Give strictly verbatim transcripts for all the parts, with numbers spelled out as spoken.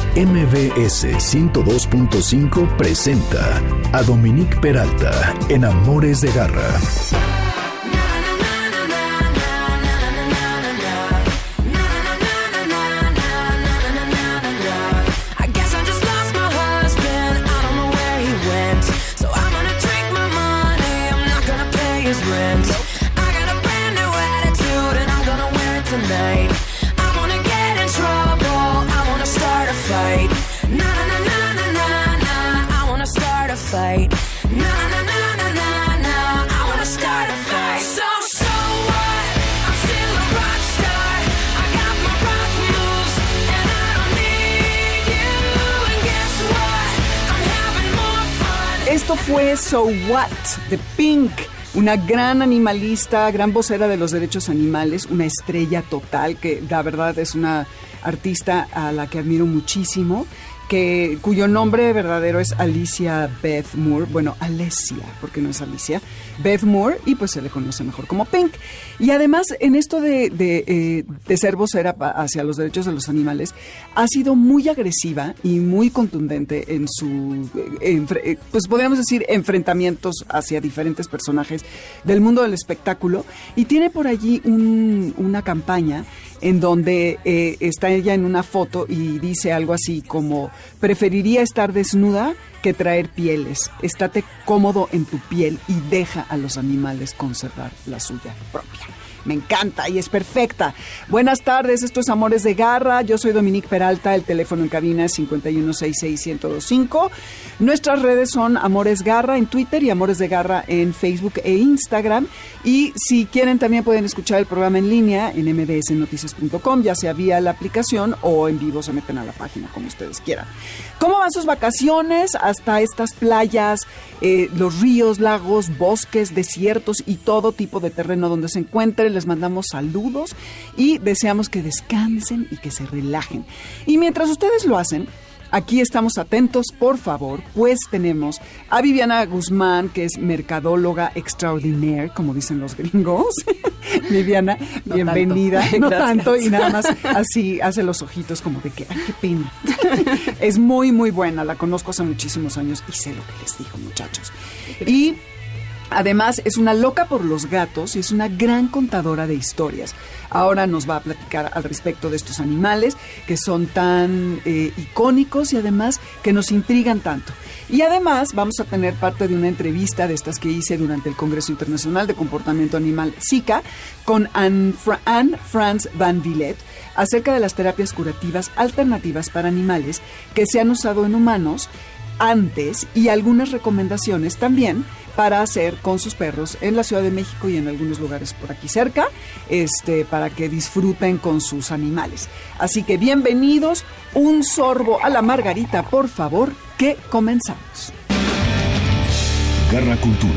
M V S ciento dos punto cinco presenta a Dominique Peralta en Amores de Garra. Esto fue So What de Pink, una gran animalista, gran vocera de los derechos animales, una estrella total, que la verdad es una artista a la que admiro muchísimo, que, cuyo nombre verdadero es Alicia Beth Moore, bueno, Alessia, porque no es Alicia, Beth Moore, y pues se le conoce mejor como Pink. Y además, en esto de, de, eh, de ser vocera hacia los derechos de los animales, ha sido muy agresiva y muy contundente en su, en, pues podríamos decir, enfrentamientos hacia diferentes personajes del mundo del espectáculo, y tiene por allí un, una campaña en donde eh, está ella en una foto y dice algo así como: preferiría estar desnuda que traer pieles. Estate cómodo en tu piel y deja a los animales conservar la suya propia. Me encanta y es perfecta. Buenas tardes, esto es Amores de Garra. Yo soy Dominique Peralta, el teléfono en cabina es cinco uno seis seis, uno cero dos cinco. Nuestras redes son Amores Garra en Twitter y Amores de Garra en Facebook e Instagram. Y si quieren también pueden escuchar el programa en línea en m b s noticias punto com, ya sea vía la aplicación o en vivo se meten a la página, como ustedes quieran. ¿Cómo van sus vacaciones? Hasta estas playas, eh, los ríos, lagos, bosques, desiertos y todo tipo de terreno donde se encuentren. Les mandamos saludos y deseamos que descansen y que se relajen. Y mientras ustedes lo hacen, aquí estamos atentos, por favor, pues tenemos a Viviana Guzmán, que es mercadóloga extraordinaire, como dicen los gringos. Viviana, no bienvenida. Tanto. No Gracias. Tanto, y nada más así hace los ojitos como de que, ay, qué pena. Es muy, muy buena, la conozco hace muchísimos años y sé lo que les digo, muchachos. Y además, es una loca por los gatos y es una gran contadora de historias. Ahora nos va a platicar al respecto de estos animales que son tan eh, icónicos y además que nos intrigan tanto. Y además vamos a tener parte de una entrevista de estas que hice durante el Congreso Internacional de Comportamiento Animal SICA con Anne, Fra- Anne France Van Villet acerca de las terapias curativas alternativas para animales que se han usado en humanos antes y algunas recomendaciones también para hacer con sus perros en la Ciudad de México y en algunos lugares por aquí cerca, este, para que disfruten con sus animales. Así que bienvenidos, un sorbo a la margarita, por favor, que comenzamos. Garra Cultura.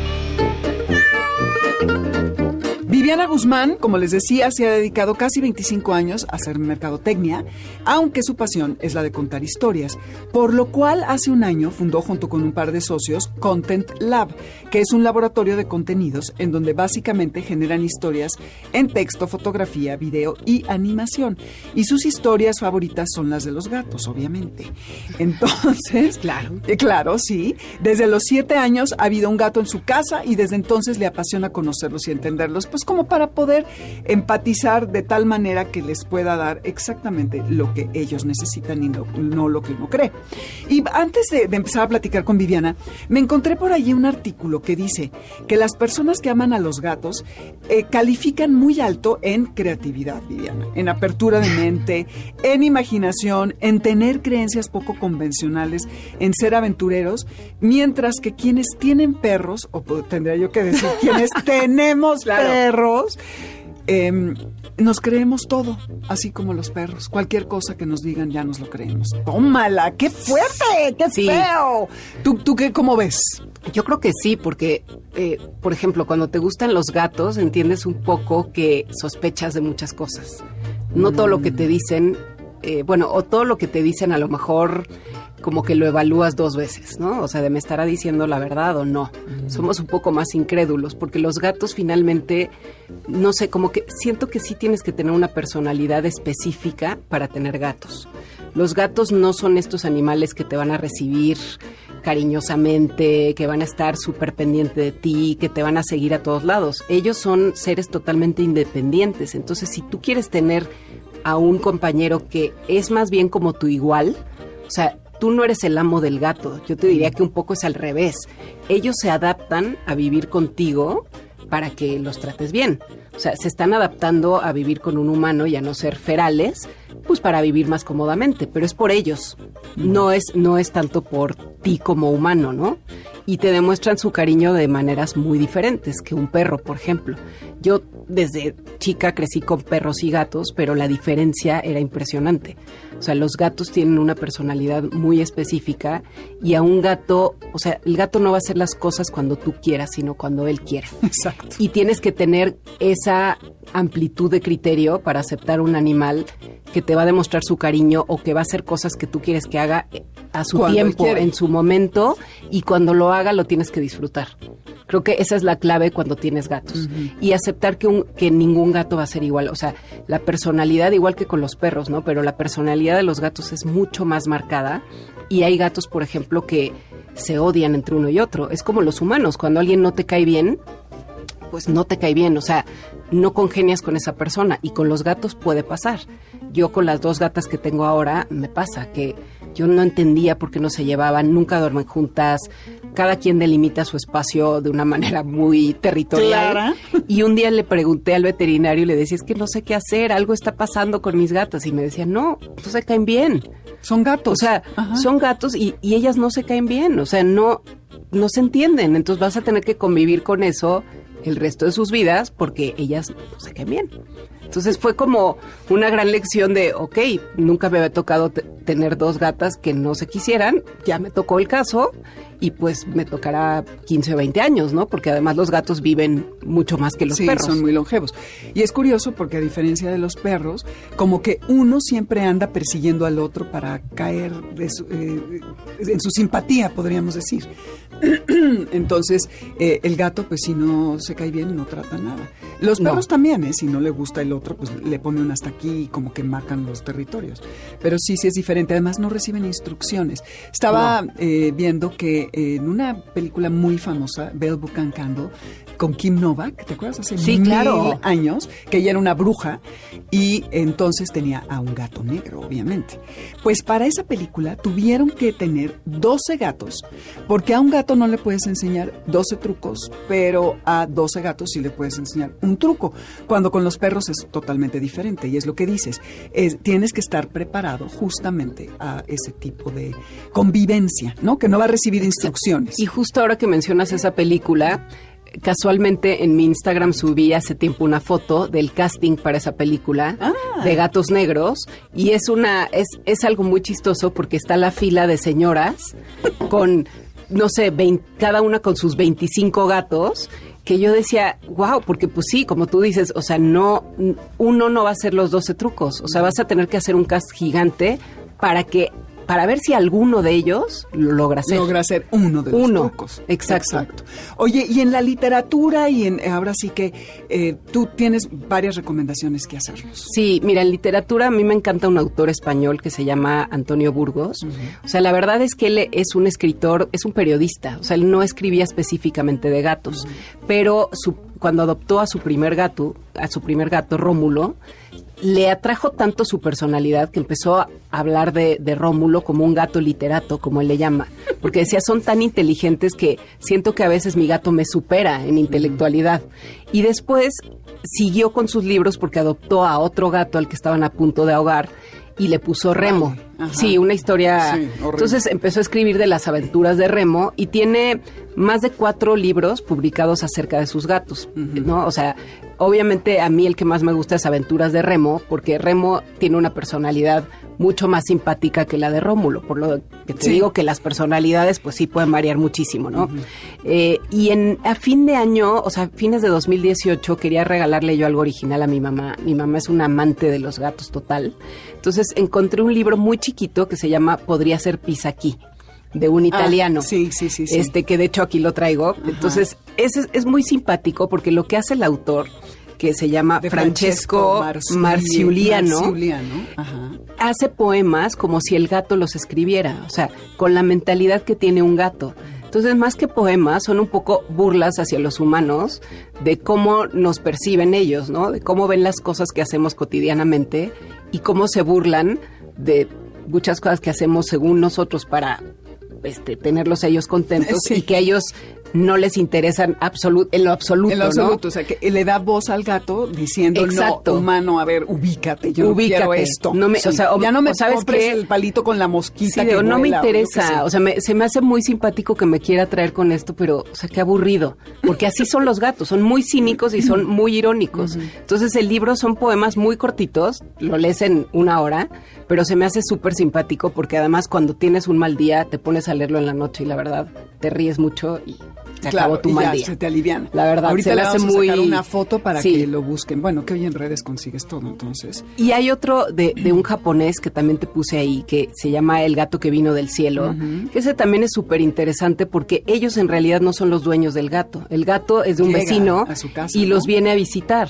Viviana Guzmán, como les decía, se ha dedicado casi veinticinco años a hacer mercadotecnia, aunque su pasión es la de contar historias, por lo cual hace un año fundó junto con un par de socios Content Lab, que es un laboratorio de contenidos en donde básicamente generan historias en texto, fotografía, video y animación. Y sus historias favoritas son las de los gatos, obviamente. Entonces, claro, eh, claro, sí. Desde los siete años ha habido un gato en su casa y desde entonces le apasiona conocerlos y entenderlos, pues como para poder empatizar de tal manera que les pueda dar exactamente lo que ellos necesitan y no, no lo que uno cree. Y antes de, de empezar a platicar con Viviana, me encontré por allí un artículo que dice que las personas que aman a los gatos eh, califican muy alto en creatividad, Viviana, en apertura de mente, en imaginación, en tener creencias poco convencionales, en ser aventureros, mientras que quienes tienen perros, o tendría yo que decir, quienes tenemos claro. perros, Eh, nos creemos todo, así como los perros. Cualquier cosa que nos digan ya nos lo creemos. ¡Tómala! ¡Qué fuerte! ¡Qué sí. feo! ¿Tú, ¿Tú qué, cómo ves? Yo creo que sí, porque, eh, por ejemplo, cuando te gustan los gatos, entiendes un poco que sospechas de muchas cosas. No mm. todo lo que te dicen, eh, bueno, o todo lo que te dicen a lo mejor como que lo evalúas dos veces, ¿no? O sea, de me estará diciendo la verdad o no. Mm. Somos un poco más incrédulos, porque los gatos finalmente, no sé, como que siento que sí tienes que tener una personalidad específica para tener gatos. Los gatos no son estos animales que te van a recibir cariñosamente, que van a estar súper pendiente de ti, que te van a seguir a todos lados. Ellos son seres totalmente independientes. Entonces, si tú quieres tener a un compañero que es más bien como tu igual, o sea, tú no eres el amo del gato. Yo te diría que un poco es al revés. Ellos se adaptan a vivir contigo para que los trates bien. O sea, se están adaptando a vivir con un humano y a no ser ferales, pues para vivir más cómodamente, pero es por ellos. No es, no es tanto por ti como humano, ¿no? Y te demuestran su cariño de maneras muy diferentes que un perro, por ejemplo. Yo desde chica crecí con perros y gatos, pero la diferencia era impresionante. O sea, los gatos tienen una personalidad muy específica y a un gato, o sea, el gato no va a hacer las cosas cuando tú quieras, sino cuando él quiera. Exacto. Y tienes que tener esa amplitud de criterio para aceptar un animal que te va a demostrar su cariño o que va a hacer cosas que tú quieres que haga a su cuando tiempo, en su momento, y cuando lo haga lo tienes que disfrutar. Creo que esa es la clave cuando tienes gatos. Uh-huh. Y aceptar que, un, que ningún gato va a ser igual. O sea, la personalidad, igual que con los perros, ¿no? Pero la personalidad de los gatos es mucho más marcada. Y hay gatos, por ejemplo, que se odian entre uno y otro. Es como los humanos. Cuando alguien no te cae bien, pues no te cae bien. O sea, no congenias con esa persona. Y con los gatos puede pasar. Yo con las dos gatas que tengo ahora me pasa que yo no entendía por qué no se llevaban, nunca duermen juntas, cada quien delimita su espacio de una manera muy territorial. Clara. Y un día le pregunté al veterinario y le decía, es que no sé qué hacer, algo está pasando con mis gatas. Y me decía, no, no se caen bien. Son gatos. O sea, ajá, son gatos y, y ellas no se caen bien, o sea, no, no se entienden. Entonces vas a tener que convivir con eso el resto de sus vidas porque ellas no se caen bien. Entonces fue como una gran lección de, ok, nunca me había tocado t- tener dos gatas que no se quisieran, ya me tocó el caso y pues me tocará quince o veinte años, ¿no? Porque además los gatos viven mucho más que los sí, perros. Sí, son muy longevos. Y es curioso porque a diferencia de los perros, como que uno siempre anda persiguiendo al otro para caer de su, eh, en su simpatía, podríamos decir. Entonces, eh, el gato, pues si no se cae bien, no trata nada. Los perros no. también, ¿eh? Si no le gusta el otro, pues le pone un hasta aquí y como que marcan los territorios. Pero sí, sí es diferente. Además, no reciben instrucciones. Estaba no. eh, viendo que eh, en una película muy famosa, Bell Book and Candle, con Kim Novak, ¿te acuerdas? Hace sí, mil claro. años, que ella era una bruja y entonces tenía a un gato negro, obviamente. Pues para esa película tuvieron que tener doce gatos, porque a un gato no le puedes enseñar doce trucos, pero a doce gatos sí le puedes enseñar un truco, cuando con los perros es totalmente diferente, y es lo que dices, es, tienes que estar preparado justamente a ese tipo de convivencia, ¿no? Que no va a recibir instrucciones. Y justo ahora que mencionas esa película, casualmente en mi Instagram subí hace tiempo una foto del casting para esa película ah. de Gatos Negros y es una es, es algo muy chistoso porque está la fila de señoras con, no sé, veinte, cada una con sus veinticinco gatos, que yo decía, wow, porque pues sí, como tú dices, o sea, no uno no va a hacer los doce trucos, o sea, vas a tener que hacer un cast gigante para que para ver si alguno de ellos lo logra hacer. Logra hacer uno de los uno, trucos. Exacto. Exacto. Oye, y en la literatura y en ahora sí que eh, tú tienes varias recomendaciones que hacernos. Sí, mira, en literatura a mí me encanta un autor español que se llama Antonio Burgos. Uh-huh. O sea, la verdad es que él es un escritor, es un periodista. O sea, él no escribía específicamente de gatos, uh-huh. pero su, cuando adoptó a su primer gato, a su primer gato, Rómulo, le atrajo tanto su personalidad que empezó a hablar de, de Rómulo como un gato literato, como él le llama. Porque decía, son tan inteligentes que siento que a veces mi gato me supera en intelectualidad. Y después siguió con sus libros porque adoptó a otro gato al que estaban a punto de ahogar y le puso Remo. Ay, sí, una historia. Sí, entonces empezó a escribir de las aventuras de Remo y tiene más de cuatro libros publicados acerca de sus gatos, uh-huh. ¿no? O sea, obviamente a mí el que más me gusta es Aventuras de Remo, porque Remo tiene una personalidad mucho más simpática que la de Rómulo, por lo que te sí. digo que las personalidades pues sí pueden variar muchísimo, ¿no? Uh-huh. Eh, y en a fin de año, o sea, fines de dos mil dieciocho, quería regalarle yo algo original a mi mamá. Mi mamá es una amante de los gatos total. Entonces encontré un libro muy chiquito que se llama Podría ser Pisaki, de un italiano. Ah, sí, sí, sí, sí. Este, que de hecho aquí lo traigo. Ajá. Entonces, ese es, es muy simpático porque lo que hace el autor, que se llama de Francesco, Francesco Marciuliano, Marciuliano. Ajá. hace poemas como si el gato los escribiera, o sea, con la mentalidad que tiene un gato. Entonces, más que poemas, son un poco burlas hacia los humanos de cómo nos perciben ellos, ¿no? De cómo ven las cosas que hacemos cotidianamente y cómo se burlan de muchas cosas que hacemos según nosotros para este, tenerlos ellos contentos sí. y que a ellos no les interesan absolut, en lo absoluto, En lo absoluto, ¿no? O sea, que le da voz al gato diciendo, Exacto. no, humano, a ver, ubícate, yo ubícate. no quiero esto. No me, sí. o sea, o, ya no me o sabes compres que el palito con la mosquita sí, que no vuela, me interesa, o, o sea, me, se me hace muy simpático que me quiera traer con esto, pero, o sea, qué aburrido, porque así son los gatos, son muy cínicos y son muy irónicos. Uh-huh. Entonces, el libro son poemas muy cortitos, lo lees en una hora, pero se me hace súper simpático porque además cuando tienes un mal día te pones a leerlo en la noche y la verdad te ríes mucho y se claro, acabó tu y mal ya día. Se te aliviana. La verdad, ahorita se le me hace vamos muy... a sacar una foto para sí. que lo busquen. Bueno, que hoy en redes consigues todo, entonces. Y hay otro de, de un japonés que también te puse ahí, que se llama El gato que vino del cielo, uh-huh. que ese también es súper interesante porque ellos en realidad no son los dueños del gato. El gato es de un Llega vecino a su casa, y ¿no? los viene a visitar.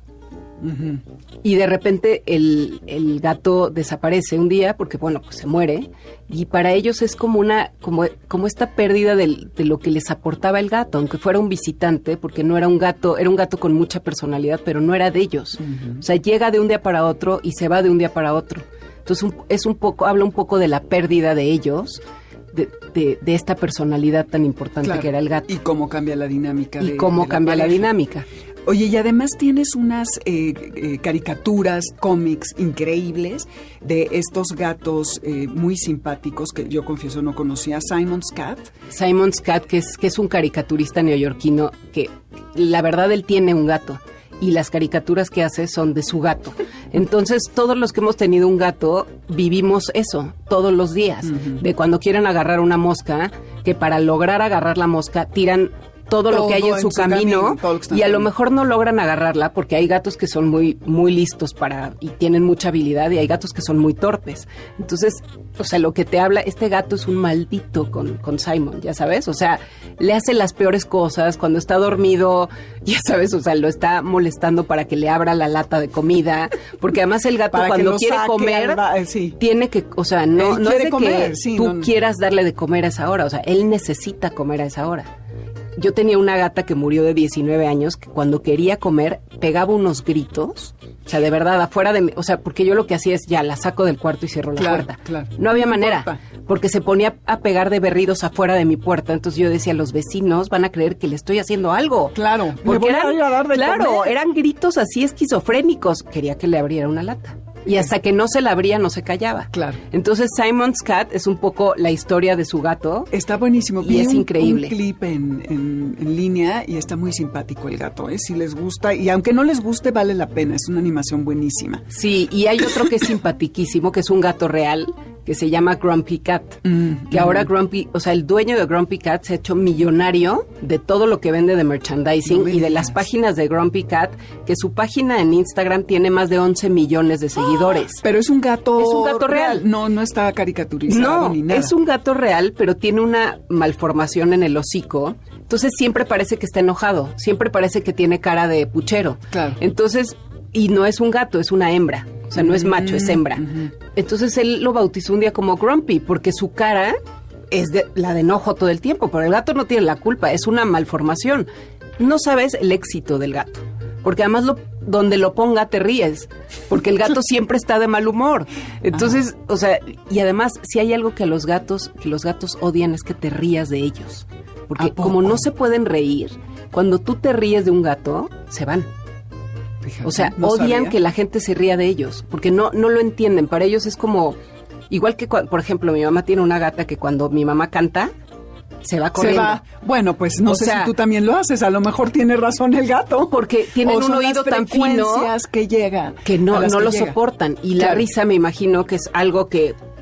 Uh-huh. Y de repente el, el gato desaparece un día porque, bueno, pues se muere. Y para ellos es como una como, como esta pérdida del, de lo que les aportaba el gato, aunque fuera un visitante, porque no era un gato, era un gato con mucha personalidad, pero no era de ellos. Uh-huh. O sea, llega de un día para otro y se va de un día para otro. Entonces un, es un poco, habla un poco de la pérdida de ellos, de, de, de esta personalidad tan importante claro. que era el gato. Y cómo cambia la dinámica. Y de, cómo de cambia la, la dinámica. Oye, y además tienes unas eh, eh, caricaturas, cómics increíbles de estos gatos eh, muy simpáticos que yo confieso no conocía. Simon's Cat. Simon's Cat, que es, que es un caricaturista neoyorquino que la verdad él tiene un gato y las caricaturas que hace son de su gato. Entonces, todos los que hemos tenido un gato vivimos eso todos los días. Uh-huh. De cuando quieren agarrar una mosca, que para lograr agarrar la mosca tiran todo, todo lo que hay en su, en su camino, camino y a lo mejor no logran agarrarla porque hay gatos que son muy muy listos para y tienen mucha habilidad y hay gatos que son muy torpes. Entonces, o sea, lo que te habla, este gato es un maldito con, con Simon, ya sabes, o sea, le hace las peores cosas cuando está dormido, ya sabes, o sea, lo está molestando para que le abra la lata de comida, porque además el gato para cuando quiere comer, al, sí. tiene que, o sea, no, no es de comer, que sí, tú no, no. quieras darle de comer a esa hora, o sea, él necesita comer a esa hora. Yo tenía una gata que murió de diecinueve años que cuando quería comer pegaba unos gritos, o sea, de verdad, afuera de mí, o sea, porque yo lo que hacía es ya la saco del cuarto y cierro la claro, puerta. Claro. No había no manera, importa. Porque se ponía a pegar de berridos afuera de mi puerta, entonces yo decía, los vecinos van a creer que le estoy haciendo algo. Claro, porque eran, a dar de claro, comer. eran gritos así esquizofrénicos. Quería que le abriera una lata. Y hasta que no se la abría, no se callaba. Claro. Entonces, Simon's Cat es un poco la historia de su gato. Está buenísimo. Y Vi es un, increíble. un clip en, en, en línea y está muy simpático el gato, ¿eh? Si les gusta, y aunque no les guste, vale la pena. Es una animación buenísima. Sí, y hay otro que es simpatiquísimo, que es un gato real, que se llama Grumpy Cat. Mm, que mm. ahora Grumpy, o sea, el dueño de Grumpy Cat se ha hecho millonario de todo lo que vende de merchandising no y de las páginas de Grumpy Cat, que su página en Instagram tiene más de once millones de seguidores. Pero es un gato Es un gato real. real. No, no está caricaturizado no, ni nada. Es un gato real, pero tiene una malformación en el hocico. Entonces siempre parece que está enojado. Siempre parece que tiene cara de puchero. Claro. Entonces, y no es un gato, es una hembra. O sea, no es macho, es hembra. Uh-huh. Entonces él lo bautizó un día como Grumpy, porque su cara es de, la de enojo todo el tiempo. Pero el gato no tiene la culpa, es una malformación. No sabes el éxito del gato. Porque además lo, donde lo ponga te ríes, porque el gato siempre está de mal humor. Entonces, ah. o sea, y además, si hay algo que a los gatos, que los gatos odian es que te rías de ellos. Porque como no se pueden reír, cuando tú te ríes de un gato, se van. Fíjate, o sea, no odian sabía. que la gente se ría de ellos, porque no, no lo entienden. Para ellos es como, igual que, por ejemplo, mi mamá tiene una gata que cuando mi mamá canta, se va corriendo. Se va. Bueno, pues no o sé sea, si tú también lo haces. A lo mejor tiene razón el gato. Porque tienen un oído tan fino que llega que no, no que lo llega. soportan. Y claro. La risa me imagino que es algo que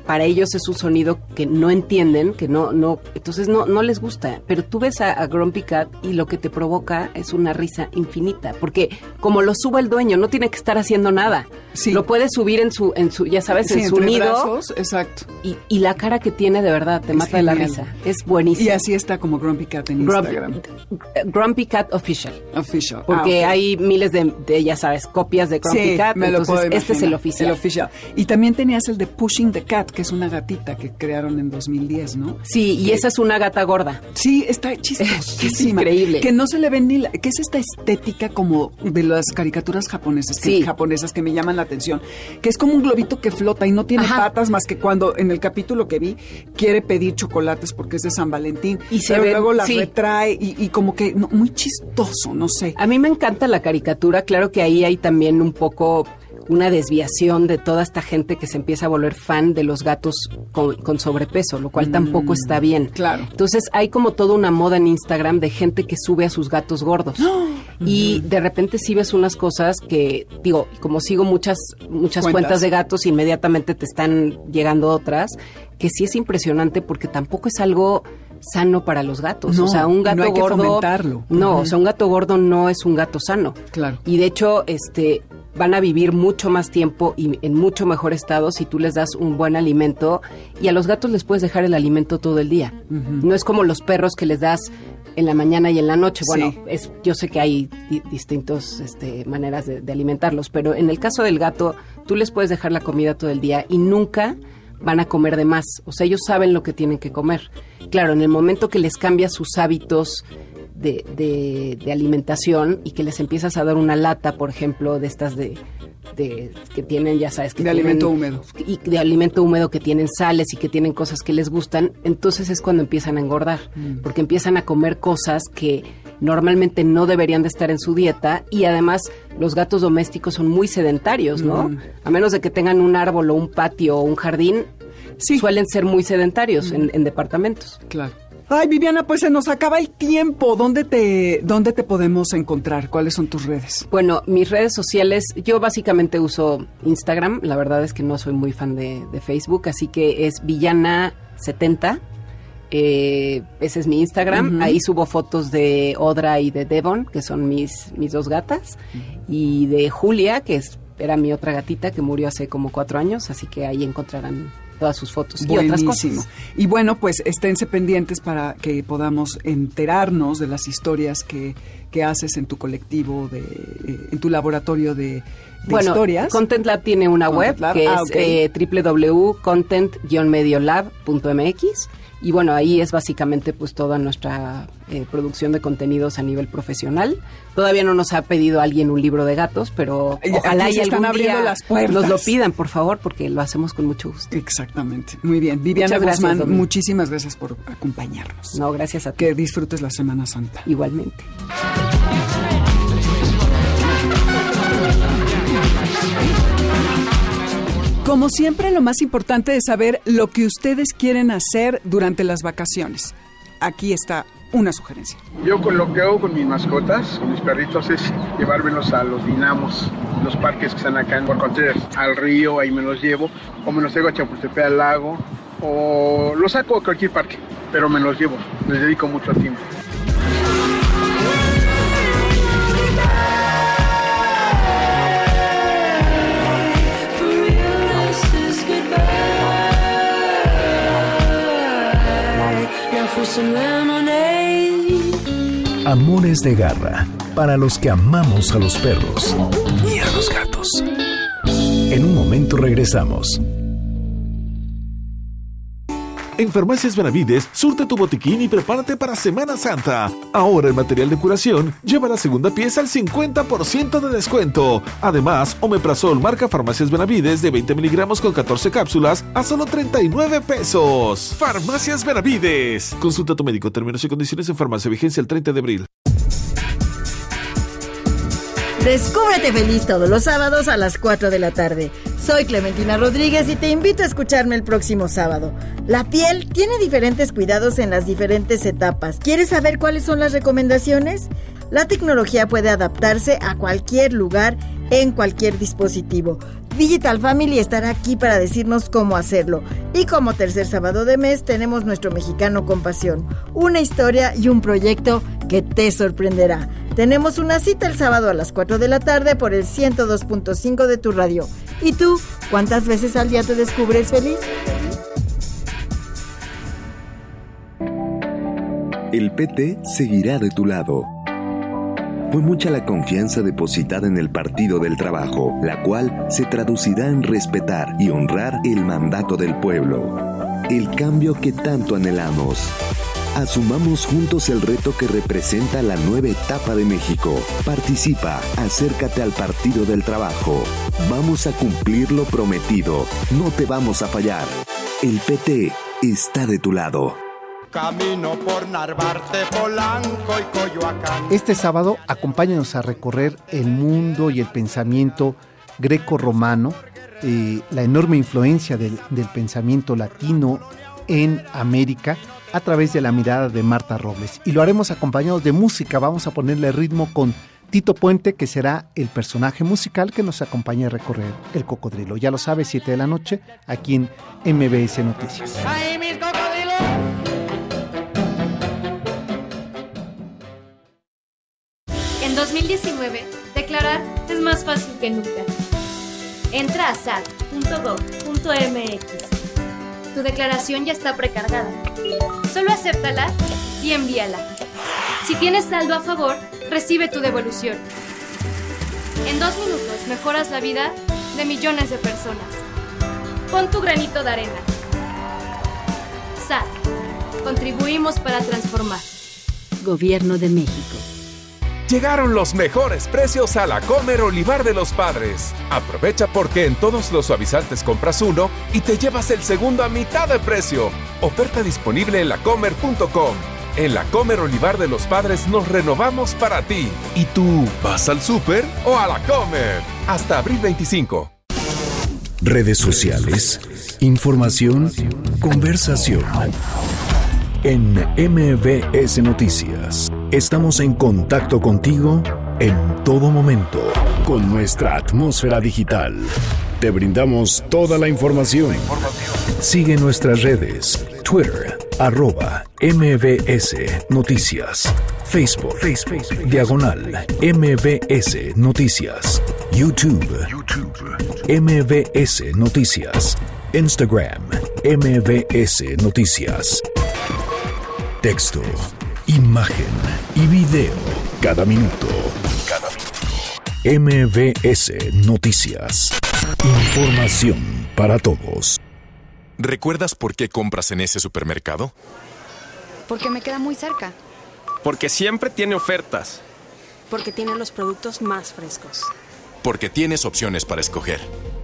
para ellos es un sonido que no entienden, que no, no, entonces no, no les gusta. Pero tú ves a, a Grumpy Cat y lo que te provoca es una risa infinita, porque como lo sube el dueño, no tiene que estar haciendo nada. Sí. Lo puede subir en su, en su, ya sabes, sí, en su nido. Brazos, exacto. Y, y la cara que tiene de verdad te es mata genial. De la risa. Es buenísimo. Y así está como Grumpy Cat en Instagram. Grumpy, Grumpy Cat Official. Official. Porque ah, okay. hay miles de, de, ya sabes, copias de Grumpy sí, Cat. Me lo entonces puedo este es el oficial. El oficial. Y también tenías el de Pushing the Cat, que es una gatita que crearon en dos mil diez, ¿no? Sí, y que, esa es una gata gorda. Sí, está chistosísima. Es increíble. Que no se le ve ni la, que es esta estética como de las caricaturas japonesas que, sí. japonesas que me llaman la atención, que es como un globito que flota y no tiene Ajá. patas más que cuando en el capítulo que vi quiere pedir chocolates porque es de San Valentín, y se pero ve, luego las sí. retrae y, y como que no, muy chistoso, no sé. A mí me encanta la caricatura, claro que ahí hay también un poco una desviación de toda esta gente que se empieza a volver fan de los gatos con, con sobrepeso, lo cual mm, tampoco está bien. Claro. Entonces hay como toda una moda en Instagram de gente que sube a sus gatos gordos. ¡Oh! Y uh-huh. de repente sí ves unas cosas que, digo, como sigo muchas muchas cuentas. cuentas de gatos, inmediatamente te están llegando otras, que sí es impresionante porque tampoco es algo sano para los gatos. No, o sea, un gato no hay que gordo. fomentarlo. No, uh-huh. o sea, un gato gordo no es un gato sano. Claro. Y de hecho, este van a vivir mucho más tiempo y en mucho mejor estado si tú les das un buen alimento, y a los gatos les puedes dejar el alimento todo el día. Uh-huh. No es como los perros que les das en la mañana y en la noche. Bueno, sí. es, yo sé que hay di- distintas este, maneras de, de alimentarlos, pero en el caso del gato, tú les puedes dejar la comida todo el día y nunca van a comer de más. O sea, ellos saben lo que tienen que comer. Claro, en el momento que les cambias sus hábitos De, de, de alimentación y que les empiezas a dar una lata, por ejemplo, de estas de, de que tienen, ya sabes, que de tienen, alimento húmedo y de alimento húmedo, que tienen sales y que tienen cosas que les gustan, entonces es cuando empiezan a engordar, mm. porque empiezan a comer cosas que normalmente no deberían de estar en su dieta, y además los gatos domésticos son muy sedentarios, ¿no? Mm. A menos de que tengan un árbol o un patio o un jardín, sí. suelen ser muy sedentarios mm. en, en departamentos. Claro. Ay, Viviana, pues se nos acaba el tiempo. ¿Dónde te, dónde te podemos encontrar? ¿Cuáles son tus redes? Bueno, mis redes sociales, yo básicamente uso Instagram. La verdad es que no soy muy fan de, de Facebook, así que es Villana setenta. Eh, ese es mi Instagram. Uh-huh. Ahí subo fotos de Odra y de Devon, que son mis, mis dos gatas, uh-huh. y de Julia, que es, era mi otra gatita que murió hace como cuatro años, así que ahí encontrarán todas sus fotos. Buenísimo. Y otras cosas. Y bueno, pues esténse pendientes para que podamos enterarnos de las historias que, que haces en tu colectivo, de, eh, en tu laboratorio de, de bueno, historias. Content Lab tiene una Content web Lab. que ah, es okay. eh, doble u doble u doble u punto content guion medio lab punto m x. Y bueno, ahí es básicamente pues toda nuestra eh, producción de contenidos a nivel profesional. Todavía no nos ha pedido alguien un libro de gatos, pero ojalá y algún día las puertas. Nos lo pidan, por favor, porque lo hacemos con mucho gusto. Exactamente. Muy bien. Viviana Muchas Guzmán, gracias, muchísimas gracias por acompañarnos. No, gracias a ti. Que disfrutes la Semana Santa. Igualmente. Como siempre, lo más importante es saber lo que ustedes quieren hacer durante las vacaciones. Aquí está una sugerencia. Yo con lo que hago con mis mascotas, con mis perritos, es llevármelos a los dinamos, los parques que están acá en Port Contreras, al río, ahí me los llevo, o me los traigo a Chapultepec al lago, o los saco a cualquier parque, pero me los llevo, les dedico mucho tiempo. Amores de garra, para los que amamos a los perros y a los gatos. En un momento regresamos. En Farmacias Benavides, surte tu botiquín y prepárate para Semana Santa. Ahora el material de curación lleva la segunda pieza al cincuenta por ciento de descuento. Además, Omeprazol marca Farmacias Benavides de veinte miligramos con catorce cápsulas a solo treinta y nueve pesos. Farmacias Benavides. Consulta a tu médico. Términos y condiciones en farmacia. Vigencia el treinta de abril. Descúbrete feliz todos los sábados a las cuatro de la tarde. Soy Clementina Rodríguez y te invito a escucharme el próximo sábado. La piel tiene diferentes cuidados en las diferentes etapas. ¿Quieres saber cuáles son las recomendaciones? La tecnología puede adaptarse a cualquier lugar, en cualquier dispositivo. Digital Family estará aquí para decirnos cómo hacerlo. Y como tercer sábado de mes tenemos nuestro Mexicano con Pasión, una historia y un proyecto que te sorprenderá. Tenemos una cita el sábado a las cuatro de la tarde por el ciento dos punto cinco de tu radio. ¿Y tú, cuántas veces al día te descubres feliz? El P T seguirá de tu lado. Fue mucha la confianza depositada en el Partido del Trabajo, la cual se traducirá en respetar y honrar el mandato del pueblo. El cambio que tanto anhelamos. Asumamos juntos el reto que representa la nueva etapa de México. Participa, acércate al Partido del Trabajo. Vamos a cumplir lo prometido. No te vamos a fallar. El P T está de tu lado. Camino por Narvarte, Polanco y Coyoacán. Este sábado acompáñanos a recorrer el mundo y el pensamiento greco-romano, eh, la enorme influencia del, del pensamiento latino en América a través de la mirada de Marta Robles. Y lo haremos acompañados de música. Vamos a ponerle ritmo con Tito Puente, que será el personaje musical que nos acompañe a recorrer el cocodrilo. Ya lo sabes, siete de la noche, aquí en M B S Noticias. ¡Ay, mis cocodrilos! En dos mil diecinueve, declarar es más fácil que nunca. Entra a s a t punto gov punto m x. Tu declaración ya está precargada. Solo acéptala y envíala. Si tienes saldo a favor, recibe tu devolución. En dos minutos mejoras la vida de millones de personas. Pon tu granito de arena. S A T. Contribuimos para transformar. Gobierno de México. Llegaron los mejores precios a la Comer Olivar de los Padres. Aprovecha porque en todos los suavizantes compras uno y te llevas el segundo a mitad de precio. Oferta disponible en lacomer punto com. En la Comer Olivar de los Padres nos renovamos para ti. ¿Y tú vas al súper o a la Comer? Hasta abril veinticinco. Redes sociales, información, conversación. En M B S Noticias, estamos en contacto contigo en todo momento con nuestra atmósfera digital. Te brindamos toda la información. Sigue nuestras redes, Twitter, arroba M B S Noticias, Facebook, Facebook, diagonal M B S Noticias, YouTube, YouTube, M B S Noticias, Instagram, M B S Noticias. Texto, imagen y video. Cada minuto. Cada minuto. M B S Noticias. Información para todos. ¿Recuerdas por qué compras en ese supermercado? Porque me queda muy cerca. Porque siempre tiene ofertas. Porque tiene los productos más frescos. Porque tienes opciones para escoger.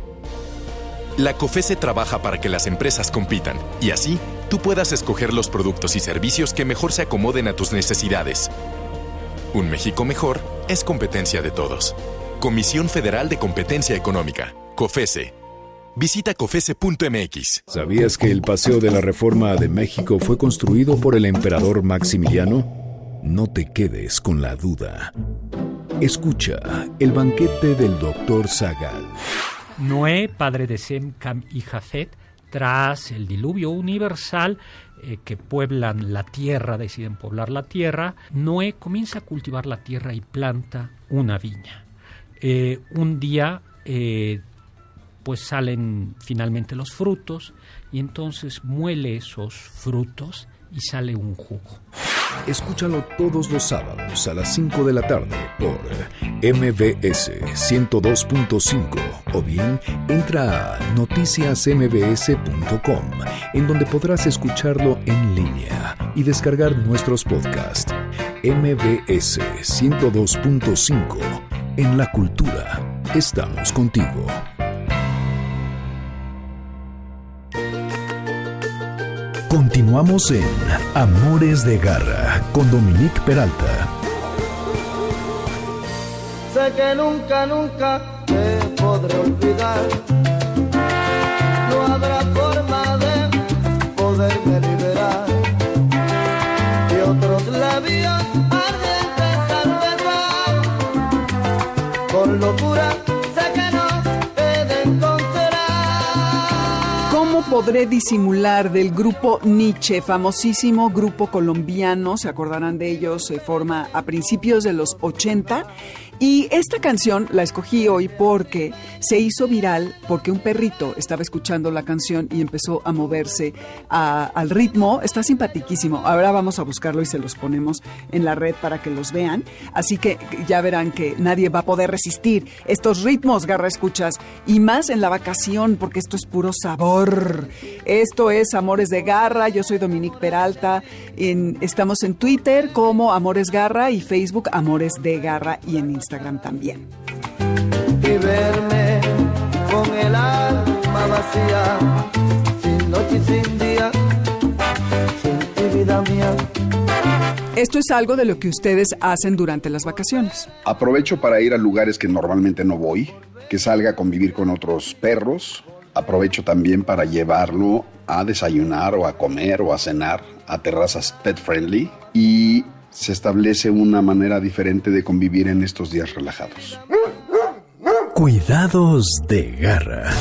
La COFESE trabaja para que las empresas compitan y así tú puedas escoger los productos y servicios que mejor se acomoden a tus necesidades. Un México mejor es competencia de todos. Comisión Federal de Competencia Económica, COFESE. Visita cofese punto m x. ¿Sabías que el Paseo de la Reforma de México fue construido por el emperador Maximiliano? No te quedes con la duda. Escucha el banquete del doctor Zagal. Noé, padre de Sem, Cam y Jafet, tras el diluvio universal eh, que pueblan la tierra, deciden poblar la tierra, Noé comienza a cultivar la tierra y planta una viña. Eh, un día, eh, pues salen finalmente los frutos y entonces muele esos frutos y sale un jugo. Escúchalo todos los sábados a las cinco de la tarde por M B S ciento dos punto cinco o bien entra a noticias m b s punto com, en donde podrás escucharlo en línea y descargar nuestros podcasts. M B S ciento dos punto cinco, en la cultura estamos contigo. Continuamos en Amores de Garra con Dominique Peralta. Sé que nunca, nunca te podré olvidar. No habrá forma de poderme liberar. Y otros labios ardientes al besar. Con locura sé que no he de encontrar. ¿Cómo podré disimular? Del grupo Nietzsche, famosísimo grupo colombiano, se acordarán de ellos, se forma a principios de los ochenta. Y esta canción la escogí hoy porque se hizo viral porque un perrito estaba escuchando la canción y empezó a moverse a, al ritmo. Está simpaticísimo. Ahora vamos a buscarlo y se los ponemos en la red para que los vean. Así que ya verán que nadie va a poder resistir estos ritmos, Garra Escuchas, y más en la vacación porque esto es puro sabor. Esto es Amores de Garra. Yo soy Dominique Peralta. En, estamos en Twitter como Amores Garra y Facebook Amores de Garra y en Instagram. Instagram también. Y verme con el alma vacía, sin noche y sin día, sin ti, vida mía. Esto es algo de lo que ustedes hacen durante las vacaciones. Aprovecho para ir a lugares que normalmente no voy, que salga a convivir con otros perros. Aprovecho también para llevarlo a desayunar o a comer o a cenar a terrazas pet friendly y se establece una manera diferente de convivir en estos días relajados. Cuidados de Garra.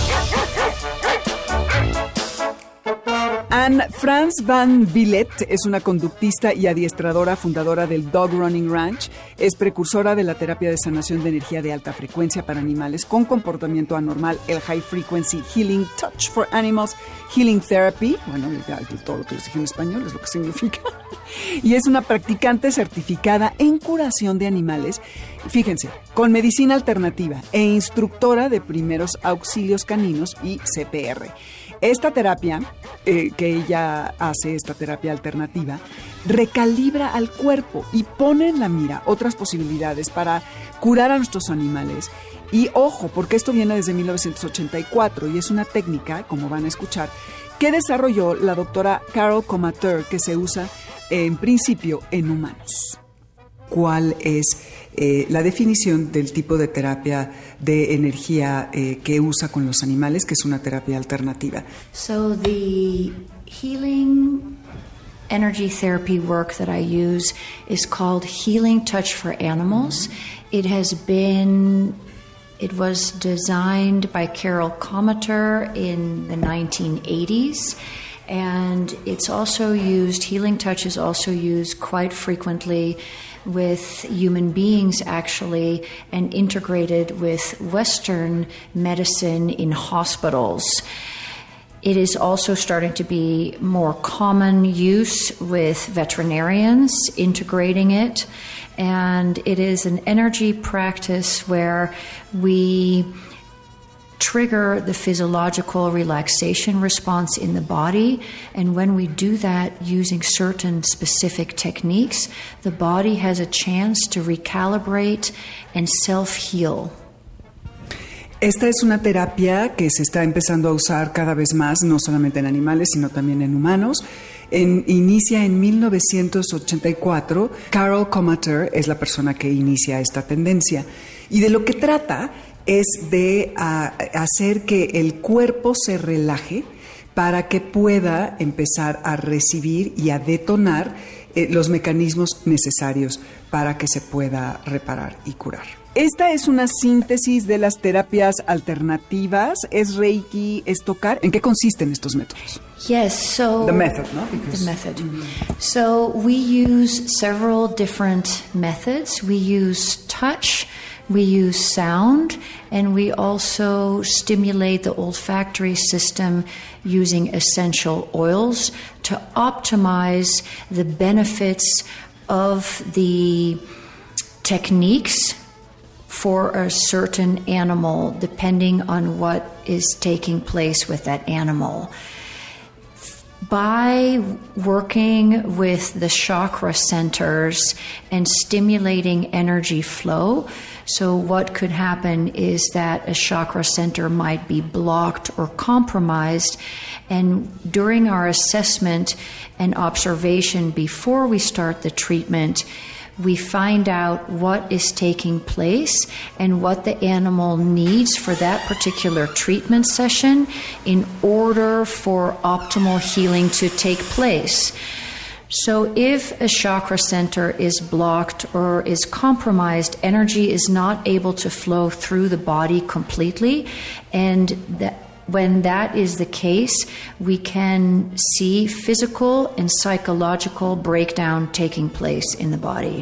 Anne France Van Villet es una conductista y adiestradora fundadora del Dog Running Ranch. Es precursora de la terapia de sanación de energía de alta frecuencia para animales con comportamiento anormal, el High Frequency Healing Touch for Animals Healing Therapy. Bueno, todo lo que les dije en español es lo que significa. Y es una practicante certificada en curación de animales, fíjense, con medicina alternativa e instructora de primeros auxilios caninos y C P R. Esta terapia, eh, que ella hace, esta terapia alternativa, recalibra al cuerpo y pone en la mira otras posibilidades para curar a nuestros animales. Y ojo, porque esto viene desde mil novecientos ochenta y cuatro y es una técnica, como van a escuchar, que desarrolló la doctora Carol Comateur, que se usa en principio en humanos. ¿Cuál es eh, la definición del tipo de terapia de energía eh, que usa con los animales, que es una terapia alternativa? So the healing energy therapy work that I use is called Healing Touch for Animals. It has been It was designed by Carol Comateur in the nineteen eighties. And it's also used, Healing Touch is also used quite frequently with human beings, actually, and integrated with Western medicine in hospitals. It is also starting to be more common use with veterinarians, integrating it. And it is an energy practice where we trigger the physiological relaxation response in the body, and when we do that using certain specific techniques, the body has a chance to recalibrate and self-heal. Esta es una terapia que se está empezando a usar cada vez más, no solamente en animales, sino también en humanos. En, inicia en mil novecientos ochenta y cuatro. Carol Comateur es la persona que inicia esta tendencia. Y de lo que trata es de a, hacer que el cuerpo se relaje para que pueda empezar a recibir y a detonar eh, los mecanismos necesarios para que se pueda reparar y curar. Esta es una síntesis de las terapias alternativas. ¿Es Reiki? ¿Es tocar? ¿En qué consisten estos métodos? Yes, so... The method, ¿no? Because, the method. Mm-hmm. So we use several different methods. We use touch, we use sound, and we also stimulate the olfactory system using essential oils to optimize the benefits of the techniques for a certain animal, depending on what is taking place with that animal. By working with the chakra centers and stimulating energy flow, so what could happen is that a chakra center might be blocked or compromised, and during our assessment and observation before we start the treatment, we find out what is taking place and what the animal needs for that particular treatment session in order for optimal healing to take place. So if a chakra center is blocked or is compromised, energy is not able to flow through the body completely, and the when that is the case, we can see physical and psychological breakdown taking place in the body.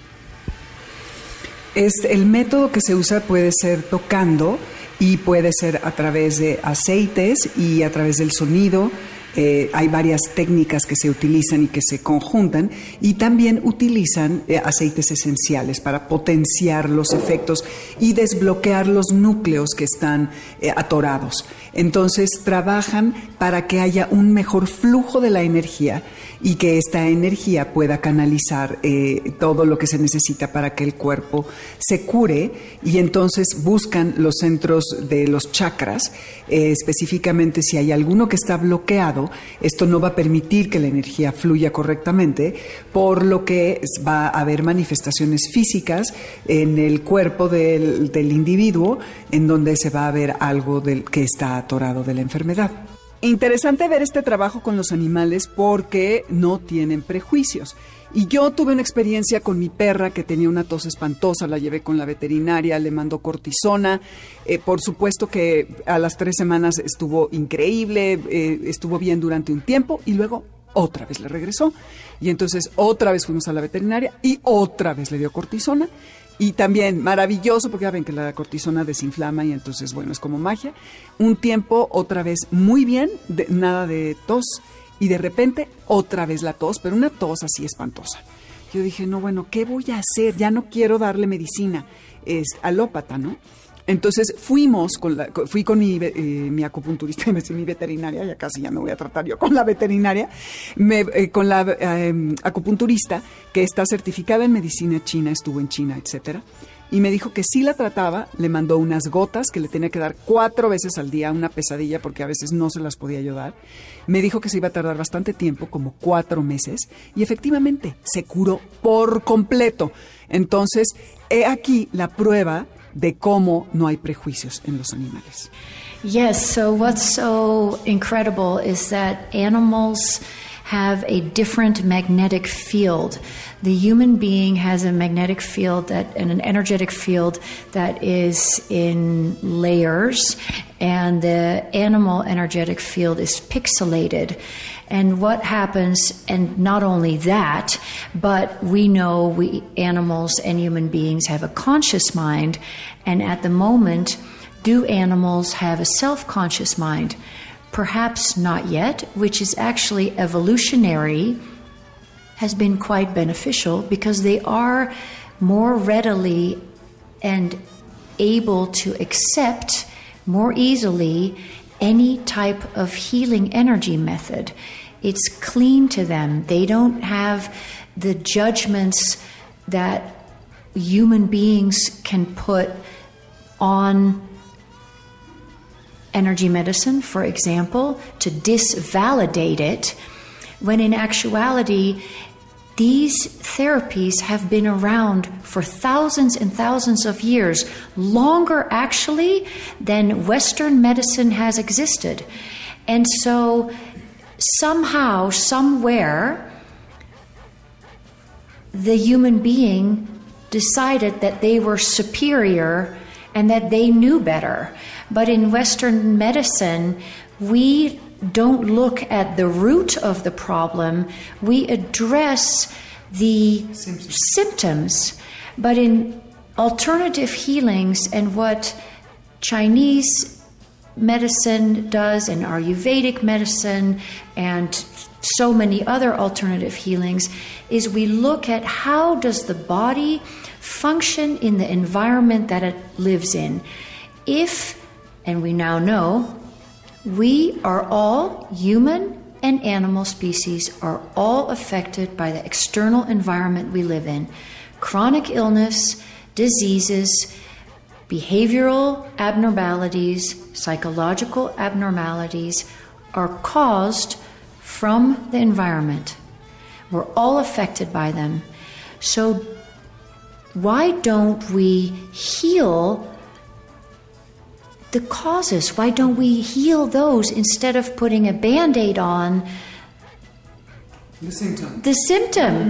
Es, el método que se usa puede ser tocando y puede ser a través de aceites y a través del sonido. Eh, hay varias técnicas que se utilizan y que se conjuntan, y también utilizan eh, aceites esenciales para potenciar los efectos y desbloquear los núcleos que están eh, atorados. Entonces trabajan para que haya un mejor flujo de la energía y que esta energía pueda canalizar eh, todo lo que se necesita para que el cuerpo se cure, y entonces buscan los centros de los chakras, eh, específicamente si hay alguno que está bloqueado. Esto no va a permitir que la energía fluya correctamente, por lo que va a haber manifestaciones físicas en el cuerpo del, del individuo, en donde se va a ver algo del que está atorado de la enfermedad. Interesante ver este trabajo con los animales porque no tienen prejuicios. Y yo tuve una experiencia con mi perra que tenía una tos espantosa, la llevé con la veterinaria, le mandó cortisona. Eh, por supuesto que a las tres semanas estuvo increíble, eh, estuvo bien durante un tiempo y luego otra vez le regresó. Y entonces otra vez fuimos a la veterinaria y otra vez le dio cortisona. Y también maravilloso, porque ya ven que la cortisona desinflama y entonces, bueno, es como magia. Un tiempo, otra vez, muy bien, de, nada de tos. Y de repente, otra vez la tos, pero una tos así espantosa. Yo dije, no, bueno, ¿qué voy a hacer? Ya no quiero darle medicina. Es alópata, ¿no? Entonces fuimos con la, fui con mi, eh, mi acupunturista, me mi veterinaria, ya casi ya me voy a tratar yo con la veterinaria, me, eh, con la eh, acupunturista que está certificada en medicina china, estuvo en China, etcétera, y me dijo que si la trataba, le mandó unas gotas que le tenía que dar cuatro veces al día, una pesadilla porque a veces no se las podía yo dar. Me dijo que se iba a tardar bastante tiempo, como cuatro meses, y efectivamente se curó por completo. Entonces, he aquí la prueba de cómo no hay prejuicios en los animales. Yes, so what's so incredible is that animals have a different magnetic field. The human being has a magnetic field that and an energetic field that is in layers, and the animal energetic field is pixelated. And what happens, and not only that, but we know we animals and human beings have a conscious mind, and at the moment, do animals have a self-conscious mind? Perhaps not yet, which is actually evolutionary, has been quite beneficial because they are more readily and able to accept more easily any type of healing energy method. It's clean to them. They don't have the judgments that human beings can put on energy medicine, for example, to disvalidate it, when in actuality, these therapies have been around for thousands and thousands of years, longer actually than Western medicine has existed. And so somehow, somewhere, the human being decided that they were superior and that they knew better. But in Western medicine, we don't look at the root of the problem. We address the symptoms. symptoms. But in alternative healings and what Chinese medicine does and Ayurvedic medicine and so many other alternative healings is we look at how does the body function in the environment that it lives in. If, and we now know, we are all, human and animal species, are all affected by the external environment we live in. Chronic illness, diseases, behavioral abnormalities, psychological abnormalities are caused from the environment. We're all affected by them. So why don't we heal the causes? Why don't we heal those instead of putting a Band-Aid on the symptom? The symptom.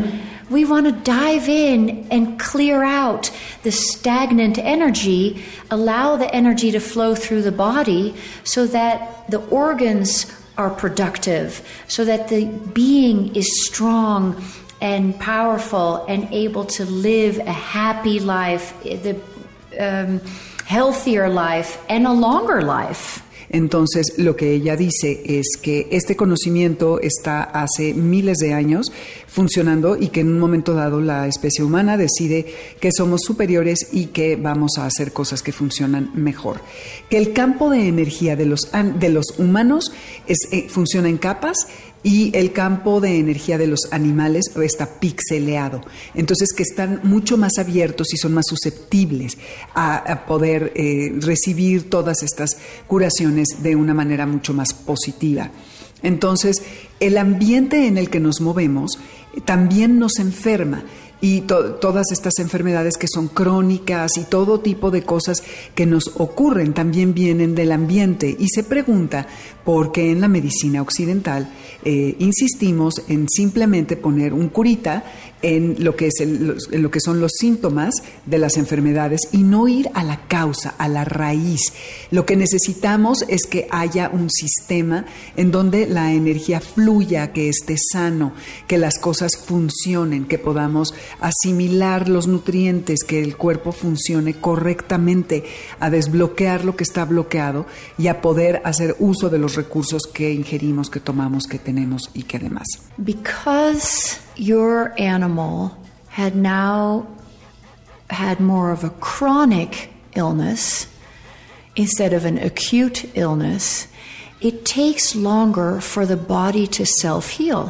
we want to dive in and clear out the stagnant energy, allow the energy to flow through the body so that the organs are productive, so that the being is strong and powerful and able to live a happy life, the um, healthier life and a longer life. Entonces, lo que ella dice es que este conocimiento está hace miles de años funcionando y que en un momento dado la especie humana decide que somos superiores y que vamos a hacer cosas que funcionan mejor. Que el campo de energía de los, de los humanos es, eh, funciona en capas y el campo de energía de los animales está pixeleado. Entonces, que están mucho más abiertos y son más susceptibles a, a poder eh, recibir todas estas curaciones de una manera mucho más positiva. Entonces, el ambiente en el que nos movemos también nos enferma. Y to- todas estas enfermedades que son crónicas y todo tipo de cosas que nos ocurren también vienen del ambiente. Y se pregunta por qué en la medicina occidental eh, insistimos en simplemente poner un curita en lo que es el, en lo que son los síntomas de las enfermedades y no ir a la causa, a la raíz. Lo que necesitamos es que haya un sistema en donde la energía fluya, que esté sano, que las cosas funcionen, que podamos asimilar los nutrientes, que el cuerpo funcione correctamente, a desbloquear lo que está bloqueado y a poder hacer uso de los recursos que ingerimos, que tomamos, que tenemos y que demás. Because your animal had now had more of a chronic illness instead of an acute illness, it takes longer for the body to self-heal.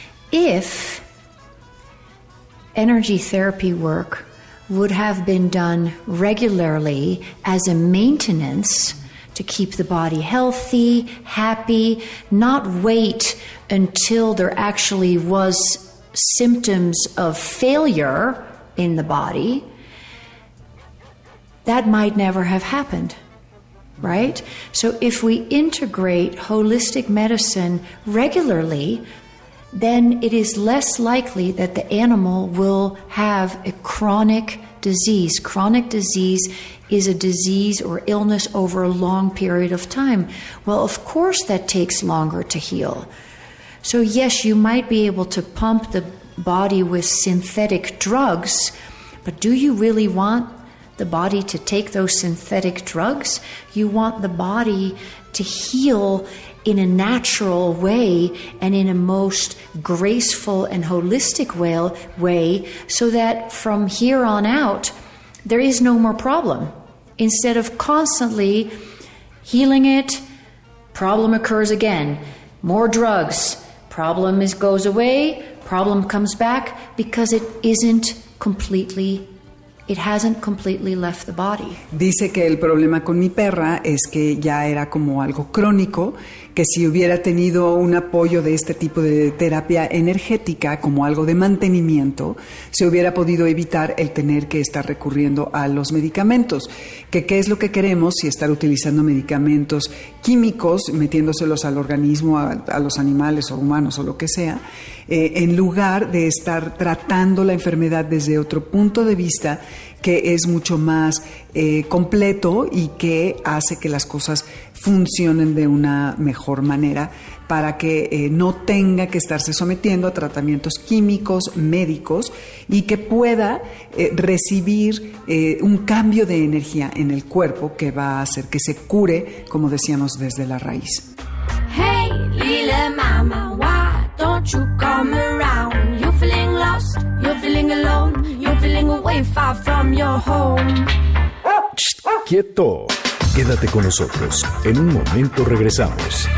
If energy therapy work would have been done regularly as a maintenance to keep the body healthy, happy, not wait until there actually was symptoms of failure in the body, that might never have happened, right? So if we integrate holistic medicine regularly, then it is less likely that the animal will have a chronic disease. Chronic disease is a disease or illness over a long period of time. Well, of course that takes longer to heal. So yes, you might be able to pump the body with synthetic drugs, but do you really want the body to take those synthetic drugs? You want the body to heal in a natural way and in a most graceful and holistic way, way so that from here on out, there is no more problem. Instead of constantly healing it, problem occurs again, more drugs, problem is goes away, problem comes back because it isn't completely, it hasn't completely left the body. Dice que el problema con mi perra es que ya era como algo crónico, que si hubiera tenido un apoyo de este tipo de terapia energética como algo de mantenimiento, se hubiera podido evitar el tener que estar recurriendo a los medicamentos. Que qué es lo que queremos si estar utilizando medicamentos químicos, metiéndoselos al organismo, a, a los animales o humanos o lo que sea, eh, en lugar de estar tratando la enfermedad desde otro punto de vista que es mucho más eh, completo y que hace que las cosas funcionen de una mejor manera para que eh, no tenga que estarse sometiendo a tratamientos químicos, médicos y que pueda eh, recibir eh, un cambio de energía en el cuerpo que va a hacer que se cure, como decíamos, desde la raíz. Hey, little mama, why don't you come around? You're feeling lost, you're feeling alone, you're feeling away far from your home. ¡Quieto! Quédate con nosotros. En un momento regresamos.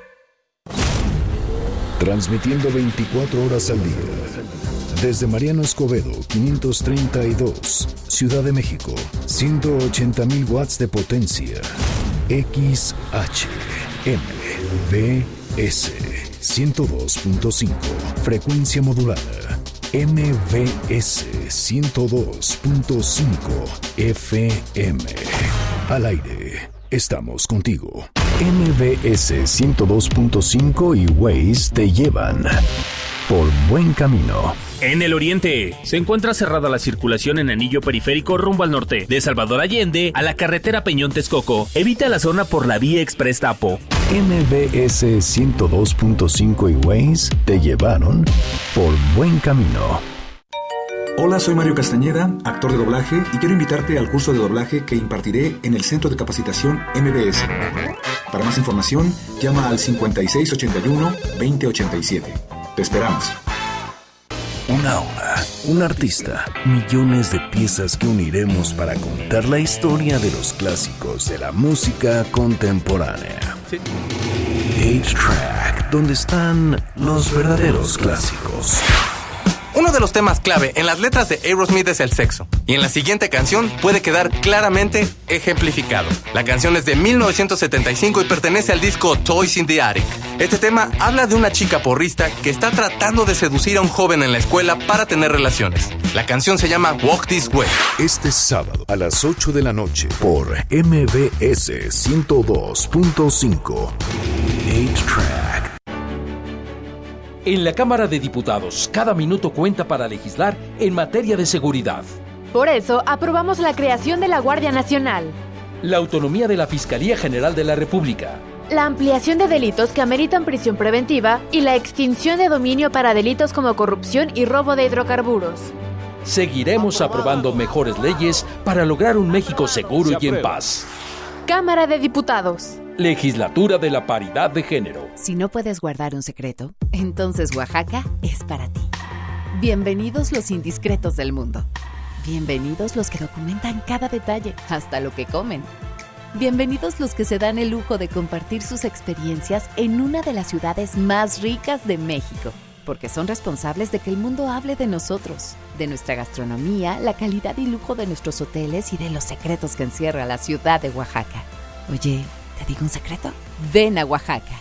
Transmitiendo veinticuatro horas al día. Desde Mariano Escobedo, quinientos treinta y dos, Ciudad de México, ciento ochenta mil watts de potencia. X H M V S ciento dos punto cinco, frecuencia modulada. M V S ciento dos punto cinco F M. Al aire, estamos contigo. M V S ciento dos punto cinco y Waze te llevan por buen camino. En el oriente, se encuentra cerrada la circulación en anillo periférico rumbo al norte, de Salvador Allende a la carretera Peñón-Texcoco. Evita la zona por la vía Express Tapo. M B S ciento dos punto cinco y Waze te llevaron por buen camino. Hola, soy Mario Castañeda, actor de doblaje, y quiero invitarte al curso de doblaje que impartiré en el Centro de Capacitación M B S. Para más información, llama al cincuenta y seis ochenta y uno veinte ochenta y siete. Te esperamos. Una hora, un artista, millones de piezas que uniremos para contar la historia de los clásicos de la música contemporánea. ocho track, donde están los verdaderos clásicos. Uno de los temas clave en las letras de Aerosmith es el sexo, y en la siguiente canción puede quedar claramente ejemplificado. La canción es de mil novecientos setenta y cinco y pertenece al disco Toys in the Attic. Este tema habla de una chica porrista que está tratando de seducir a un joven en la escuela para tener relaciones. La canción se llama Walk This Way. Este sábado a las ocho de la noche por M B S ciento dos punto cinco. ocho track. En la Cámara de Diputados, cada minuto cuenta para legislar en materia de seguridad. Por eso, aprobamos la creación de la Guardia Nacional, la autonomía de la Fiscalía General de la República, la ampliación de delitos que ameritan prisión preventiva y la extinción de dominio para delitos como corrupción y robo de hidrocarburos. Seguiremos aprobando mejores leyes para lograr un México seguro y en paz. Cámara de Diputados. Legislatura de la Paridad de Género. Si no puedes guardar un secreto, entonces Oaxaca es para ti. Bienvenidos los indiscretos del mundo. Bienvenidos los que documentan cada detalle, hasta lo que comen. Bienvenidos los que se dan el lujo de compartir sus experiencias en una de las ciudades más ricas de México, porque son responsables de que el mundo hable de nosotros, de nuestra gastronomía, la calidad y lujo de nuestros hoteles y de los secretos que encierra la ciudad de Oaxaca. Oye, ¿te digo un secreto? Ven a Oaxaca.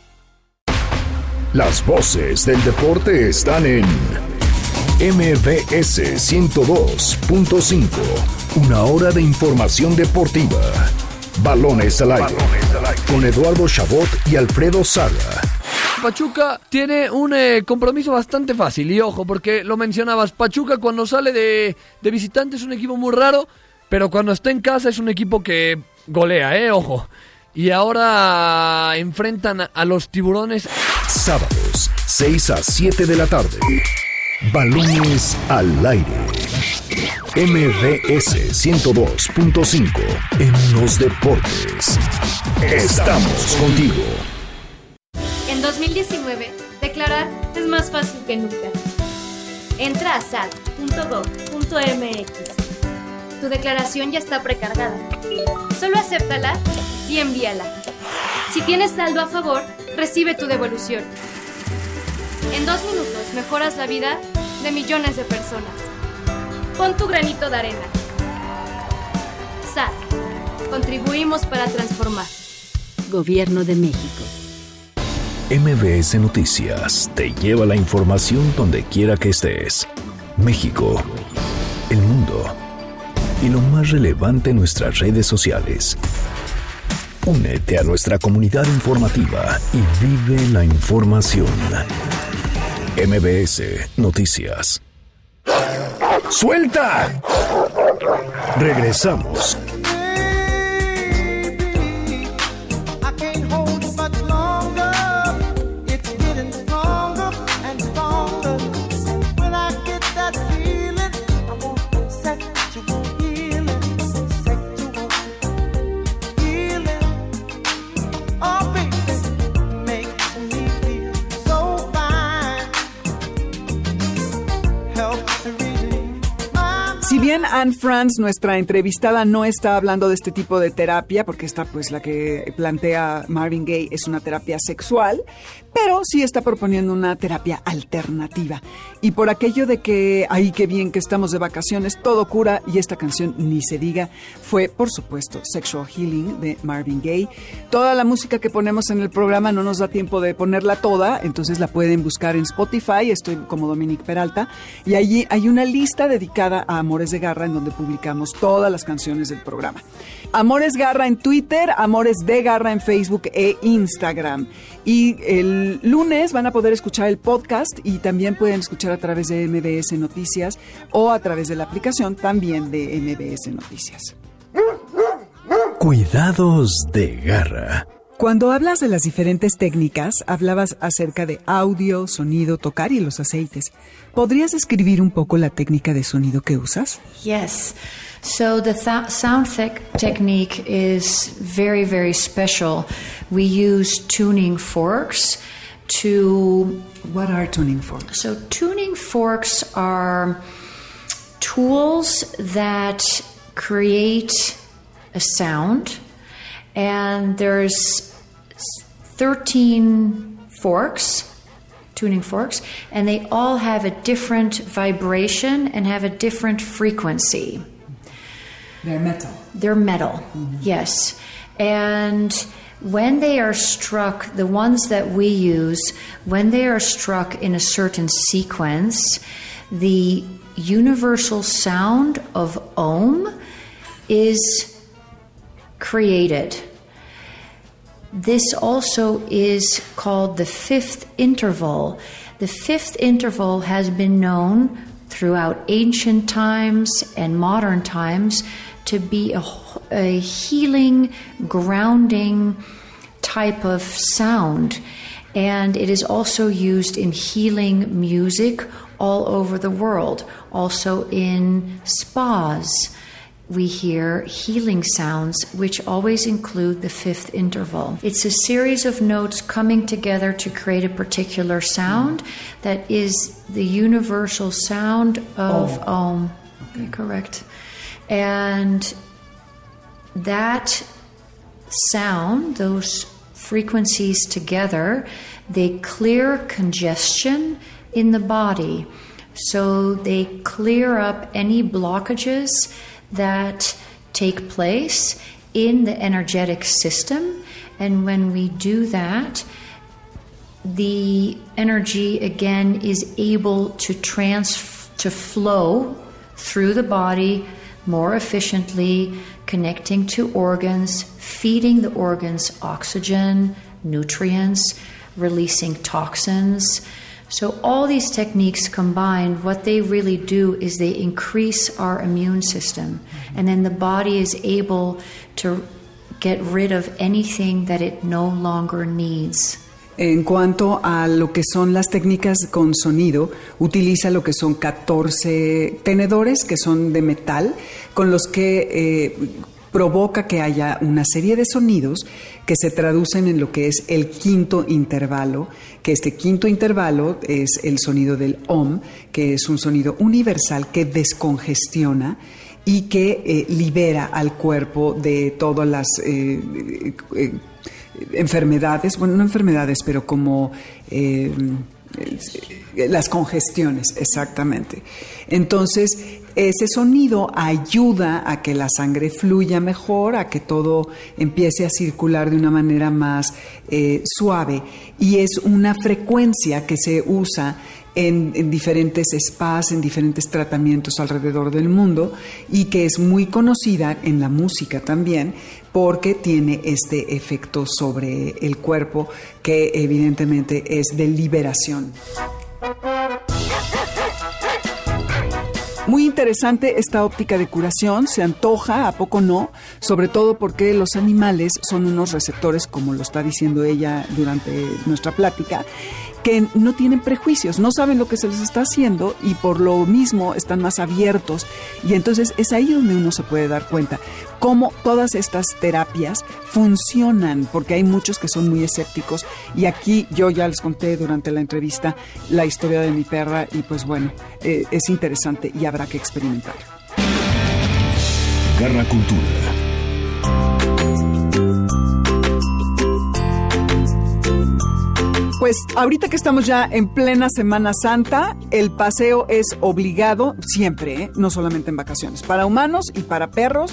Las voces del deporte están en M B S ciento dos punto cinco. Una hora de información deportiva. Balones al aire. Con Eduardo Chabot y Alfredo Saga. Pachuca tiene un eh, compromiso bastante fácil. Y ojo, porque lo mencionabas, Pachuca cuando sale de, de visitante es un equipo muy raro, pero cuando está en casa es un equipo que golea, ¿eh? Ojo. Y ahora enfrentan a, a los Tiburones. Sábados, seis a siete de la tarde. Balones al aire. M B S ciento dos punto cinco. En los deportes. Estamos contigo. En dos mil diecinueve, declarar es más fácil que nunca. Entra a s a t punto gov punto m x. Tu declaración ya está precargada. Solo acéptala y envíala. Si tienes saldo a favor, recibe tu devolución. En dos minutos mejoras la vida de millones de personas. Pon tu granito de arena. S A T. Contribuimos para transformar. Gobierno de México. M B S Noticias te lleva la información donde quiera que estés. México, el mundo y lo más relevante en nuestras redes sociales. Únete a nuestra comunidad informativa y vive la información. M B S Noticias. ¡Suelta! Regresamos. Si bien Anne Franz, nuestra entrevistada, no está hablando de este tipo de terapia, porque esta, pues, la que plantea Marvin Gaye es una terapia sexual, pero sí está proponiendo una terapia alternativa. Y por aquello de que, ay, qué bien que estamos de vacaciones, todo cura, y esta canción ni se diga, fue, por supuesto, Sexual Healing de Marvin Gaye. Toda la música que ponemos en el programa no nos da tiempo de ponerla toda, entonces la pueden buscar en Spotify, estoy como Dominique Peralta, y allí hay una lista dedicada a Amores de Garra, en donde publicamos todas las canciones del programa. Amores Garra en Twitter, Amores de Garra en Facebook e Instagram. Y el el lunes van a poder escuchar el podcast y también pueden escuchar a través de M B S Noticias o a través de la aplicación también de M B S Noticias. Cuidados de garra. Cuando hablas de las diferentes técnicas, hablabas acerca de audio, sonido, tocar y los aceites. ¿Podrías describir un poco la técnica de sonido que usas? Yes. So the th- sound te- technique is very, very special. We use tuning forks to... What are tuning forks? So tuning forks are tools that create a sound, and there's thirteen forks, tuning forks, and they all have a different vibration and have a different frequency. They're metal. They're metal, mm-hmm. Yes. And when they are struck, the ones that we use, when they are struck in a certain sequence, the universal sound of Om is created. This also is called the fifth interval. The fifth interval has been known throughout ancient times and modern times to be a, a healing, grounding type of sound. And it is also used in healing music all over the world, also in spas. We hear healing sounds, which always include the fifth interval. It's a series of notes coming together to create a particular sound that is the universal sound of Om. Om. Okay. Correct. And that sound, those frequencies together, they clear congestion in the body. So they clear up any blockages that take place in the energetic system. And when we do that, the energy again is able to trans to flow through the body more efficiently, connecting to organs, feeding the organs oxygen, nutrients, releasing toxins. So all these techniques combined, what they really do is they increase our immune system. And then the body is able to get rid of anything that it no longer needs. En cuanto a lo que son las técnicas con sonido, utiliza lo que son catorce tenedores que son de metal, con los que eh, provoca que haya una serie de sonidos que se traducen en lo que es el quinto intervalo, que este quinto intervalo es el sonido del Om, que es un sonido universal que descongestiona y que eh, libera al cuerpo de todas las eh, eh, enfermedades, bueno, no enfermedades, pero como eh, las congestiones, exactamente. Entonces, ese sonido ayuda a que la sangre fluya mejor, a que todo empiece a circular de una manera más eh, suave, y es una frecuencia que se usa En, en diferentes spas, en diferentes tratamientos alrededor del mundo, y que es muy conocida en la música también porque tiene este efecto sobre el cuerpo que evidentemente es de liberación. Muy interesante esta óptica de curación, se antoja, ¿a poco no? Sobre todo porque los animales son unos receptores, como lo está diciendo ella durante nuestra plática, que no tienen prejuicios, no saben lo que se les está haciendo y por lo mismo están más abiertos. Y entonces es ahí donde uno se puede dar cuenta cómo todas estas terapias funcionan, porque hay muchos que son muy escépticos. Y aquí yo ya les conté durante la entrevista la historia de mi perra y pues bueno, eh, es interesante y habrá que experimentar. Garra Cultura. Pues ahorita que estamos ya en plena Semana Santa, el paseo es obligado siempre, ¿eh? No solamente en vacaciones, para humanos y para perros.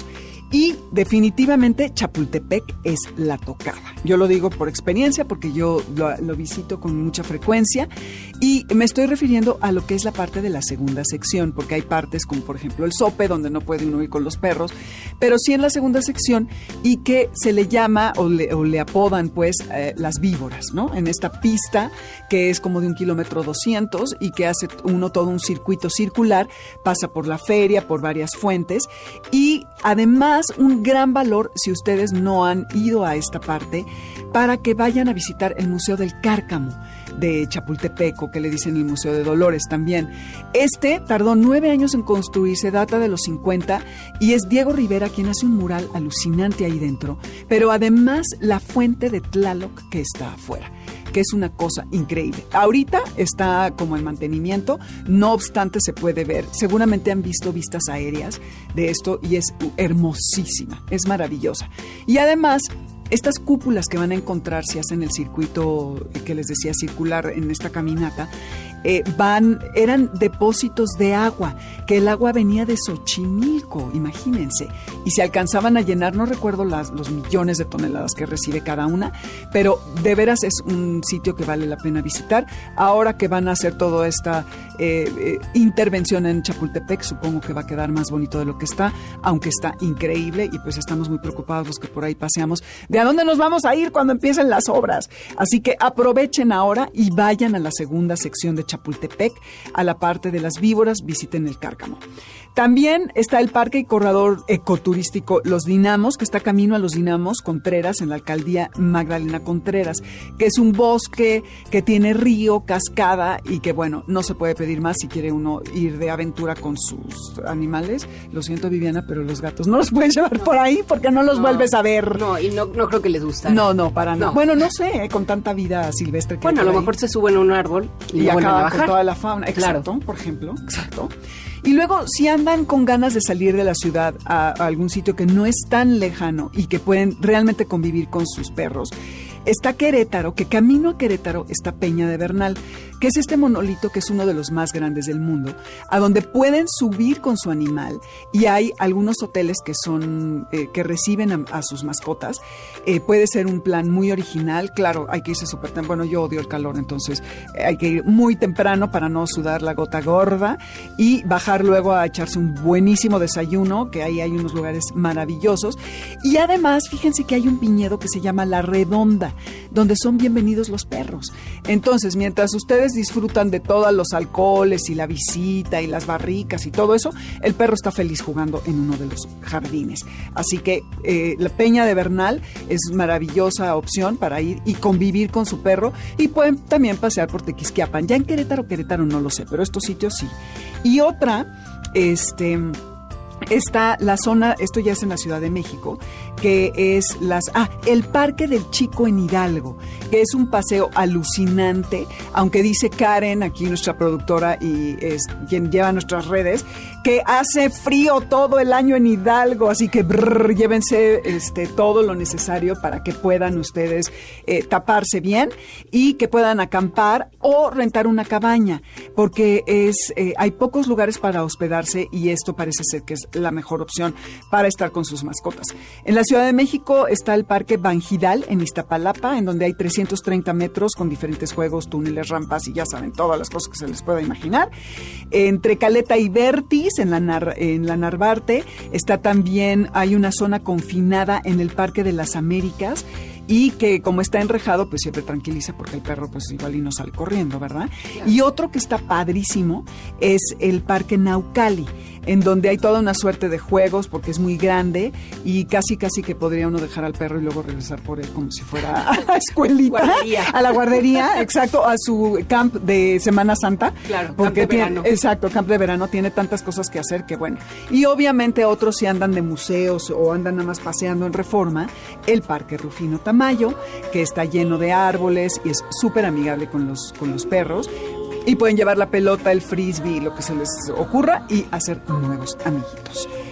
Y definitivamente Chapultepec es la tocada. Yo lo digo por experiencia porque yo lo, lo visito con mucha frecuencia y me estoy refiriendo a lo que es la parte de la segunda sección, porque hay partes como por ejemplo el Zope, donde no puede uno ir con los perros, pero sí en la segunda sección y que se le llama o le, o le apodan pues eh, las víboras, ¿no? En esta pista que es como de un kilómetro doscientos y que hace uno todo un circuito circular, pasa por la feria, por varias fuentes y además un gran valor si ustedes no han ido a esta parte para que vayan a visitar el Museo del Cárcamo de Chapultepec, o que le dicen el Museo de Dolores también. Este tardó nueve años en construirse, data de los cincuenta, y es Diego Rivera quien hace un mural alucinante ahí dentro, pero además la fuente de Tlaloc que está afuera, que es una cosa increíble. Ahorita está como en mantenimiento, no obstante se puede ver. Seguramente han visto vistas aéreas de esto y es hermosísima, es maravillosa. Y además, estas cúpulas que van a encontrar si hacen el circuito que les decía circular en esta caminata, eh, van, eran depósitos de agua, que el agua venía de Xochimilco, imagínense, y se alcanzaban a llenar, no recuerdo las, los millones de toneladas que recibe cada una, pero de veras es un sitio que vale la pena visitar. Ahora que van a hacer toda esta eh, eh, intervención en Chapultepec, supongo que va a quedar más bonito de lo que está, aunque está increíble, y pues estamos muy preocupados los que por ahí paseamos, de a dónde nos vamos a ir cuando empiecen las obras. Así que aprovechen ahora y vayan a la segunda sección de Chapultepec, a la parte de las víboras, visiten el Cárcamo. También está el Parque y Corredor Ecoturístico Los Dinamos, que está camino a Los Dinamos Contreras, en la alcaldía Magdalena Contreras, que es un bosque que tiene río, cascada y que, bueno, no se puede pedir más si quiere uno ir de aventura con sus animales. Lo siento, Viviana, pero los gatos no los puedes llevar por ahí porque no los no, vuelves a ver. No, y no, no creo que les guste. No, no, para nada. No. Bueno, no sé, eh, con tanta vida silvestre que bueno, hay. Bueno, a lo mejor se suben a un árbol y, y acaban a bajar con toda la fauna. Exacto, claro. Por ejemplo, exacto. Y luego, si andan con ganas de salir de la ciudad a, a algún sitio que no es tan lejano y que pueden realmente convivir con sus perros, está Querétaro, que camino a Querétaro está Peña de Bernal, que es este monolito que es uno de los más grandes del mundo, a donde pueden subir con su animal y hay algunos hoteles que son eh, que reciben a, a sus mascotas. Eh, puede ser un plan muy original, claro, hay que irse súper temprano. Bueno, yo odio el calor, entonces eh, hay que ir muy temprano para no sudar la gota gorda y bajar luego a echarse un buenísimo desayuno, que ahí hay unos lugares maravillosos. Y además, fíjense que hay un viñedo que se llama La Redonda, donde son bienvenidos los perros. Entonces, mientras ustedes disfrutan de todos los alcoholes y la visita y las barricas y todo eso, el perro está feliz jugando en uno de los jardines. Así que eh, la Peña de Bernal es maravillosa opción para ir y convivir con su perro, y pueden también pasear por Tequisquiapan. Ya en Querétaro, Querétaro no lo sé, pero estos sitios sí. Y otra, este... está la zona, esto ya es en la Ciudad de México, que es las ah, el Parque del Chico en Hidalgo, que es un paseo alucinante, aunque dice Karen, aquí nuestra productora y es quien lleva nuestras redes, que hace frío todo el año en Hidalgo, así que brrr, llévense este, todo lo necesario para que puedan ustedes eh, taparse bien y que puedan acampar o rentar una cabaña, porque es eh, hay pocos lugares para hospedarse y esto parece ser que es la mejor opción para estar con sus mascotas. En la Ciudad de México está el Parque Banjidal en Iztapalapa, en donde hay trescientos treinta metros con diferentes juegos, túneles, rampas y ya saben, todas las cosas que se les pueda imaginar. Entre Caleta y Vertis, en la, Nar, en la Narvarte, está también, hay una zona confinada en el Parque de las Américas, y que como está enrejado, pues siempre tranquiliza porque el perro pues igual y no sale corriendo, ¿verdad? Claro. Y otro que está padrísimo es el Parque Naucali, en donde hay toda una suerte de juegos porque es muy grande y casi casi que podría uno dejar al perro y luego regresar por él como si fuera a la escuelita, guardería. A la guardería, exacto, a su camp de Semana Santa. Claro, porque camp de tiene, verano. Exacto, camp de verano, tiene tantas cosas que hacer que bueno. Y obviamente otros si andan de museos o andan nada más paseando en Reforma, el Parque Rufino Tamayo, que está lleno de árboles y es súper amigable con los, con los perros. Y pueden llevar la pelota, el frisbee, lo que se les ocurra y hacer nuevos amiguitos.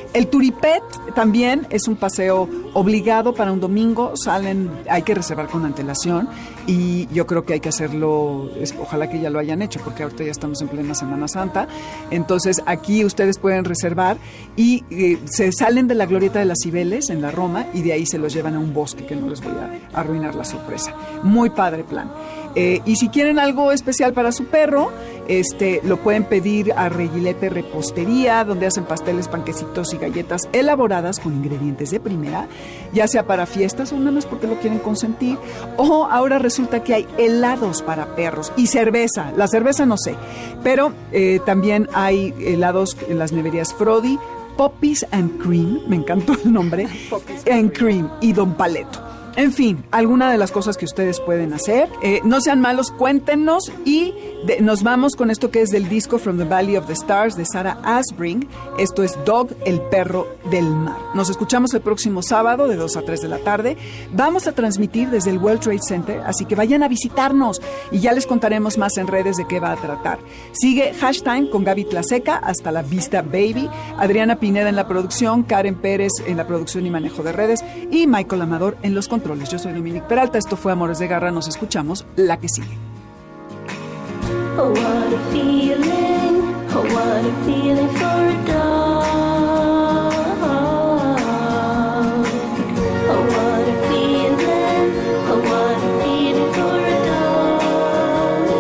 El Turipet también es un paseo obligado para un domingo. Salen, hay que reservar con antelación y yo creo que hay que hacerlo, es, ojalá que ya lo hayan hecho porque ahorita ya estamos en plena Semana Santa. Entonces aquí ustedes pueden reservar y eh, se salen de la glorieta de las Cibeles en la Roma y de ahí se los llevan a un bosque, que no les voy a arruinar la sorpresa. Muy padre plan. Eh, y si quieren algo especial para su perro, este, lo pueden pedir a Reguilete Repostería, donde hacen pasteles, panquecitos y galletas elaboradas con ingredientes de primera, ya sea para fiestas o nada más porque lo quieren consentir. O ahora resulta que hay helados para perros y cerveza. La cerveza no sé, pero eh, también hay helados en las neverías Frodi, Poppies and Cream, me encantó el nombre, and Cream y Don Paleto. En fin, alguna de las cosas que ustedes pueden hacer. Eh, no sean malos, cuéntenos y de, nos vamos con esto que es del disco From the Valley of the Stars de Sarah Asbring. Esto es Dog, el perro del mar. Nos escuchamos el próximo sábado de dos a tres de la tarde. Vamos a transmitir desde el World Trade Center, así que vayan a visitarnos y ya les contaremos más en redes de qué va a tratar. Sigue Hashtag con Gaby Tlaseca, hasta la vista baby. Adriana Pineda en la producción, Karen Pérez en la producción y manejo de redes y Michael Amador en los controles. Yo soy Dominique Peralta, esto fue Amores de Garra, nos escuchamos la que sigue. Oh, what a feeling, oh, what a feeling for a dog. Oh, what a feeling, oh, what a feeling for a dog.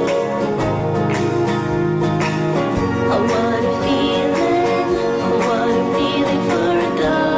Oh, what a feeling, oh, what a feeling for a dog.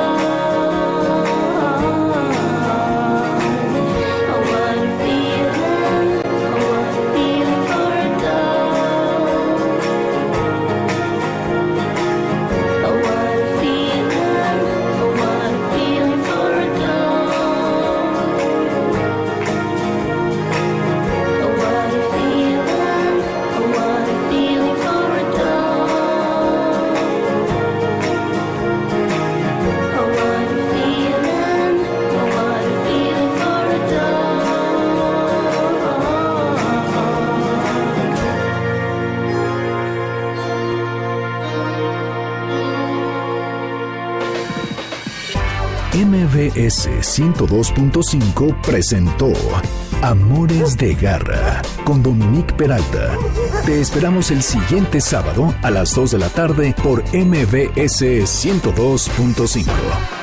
M V S ciento dos punto cinco presentó Amores de Garra con Dominique Peralta. Te esperamos el siguiente sábado a las dos de la tarde por M V S ciento dos punto cinco.